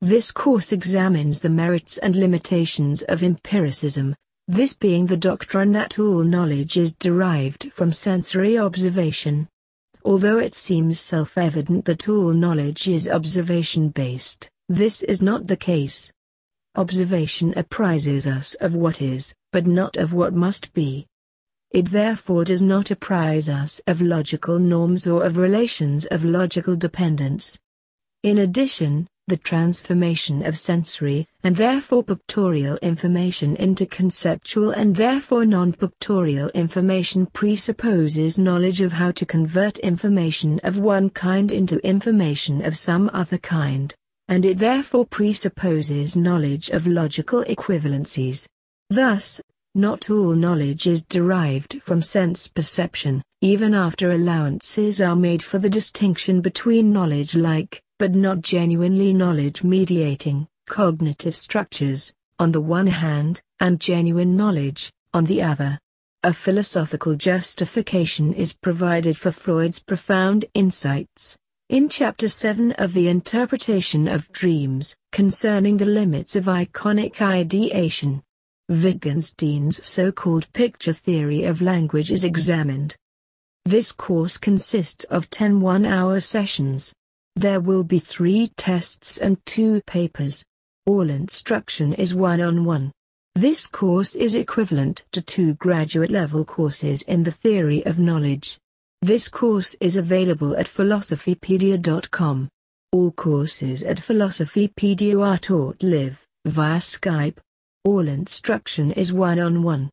This course examines the merits and limitations of empiricism, this being the doctrine that all knowledge is derived from sensory observation. Although it seems self-evident that all knowledge is observation-based, this is not the case. Observation apprises us of what is, but not of what must be. It therefore does not apprise us of logical norms or of relations of logical dependence. In addition, the transformation of sensory, and therefore pictorial information into conceptual and therefore non-pictorial information presupposes knowledge of how to convert information of one kind into information of some other kind, and it therefore presupposes knowledge of logical equivalencies. Thus, not all knowledge is derived from sense perception, even after allowances are made for the distinction between knowledge-like, but not genuinely knowledge-mediating, cognitive structures, on the one hand, and genuine knowledge, on the other. A philosophical justification is provided for Freud's profound insights, in Chapter 7 of The Interpretation of Dreams, concerning the limits of iconic ideation. Wittgenstein's so-called picture theory of language is examined. This course consists of 10 one-hour sessions. There will be 3 tests and 2 papers. All instruction is one-on-one. This course is equivalent to 2 graduate-level courses in the theory of knowledge. This course is available at philosophypedia.com. All courses at Philosophypedia are taught live, via Skype. All instruction is one-on-one.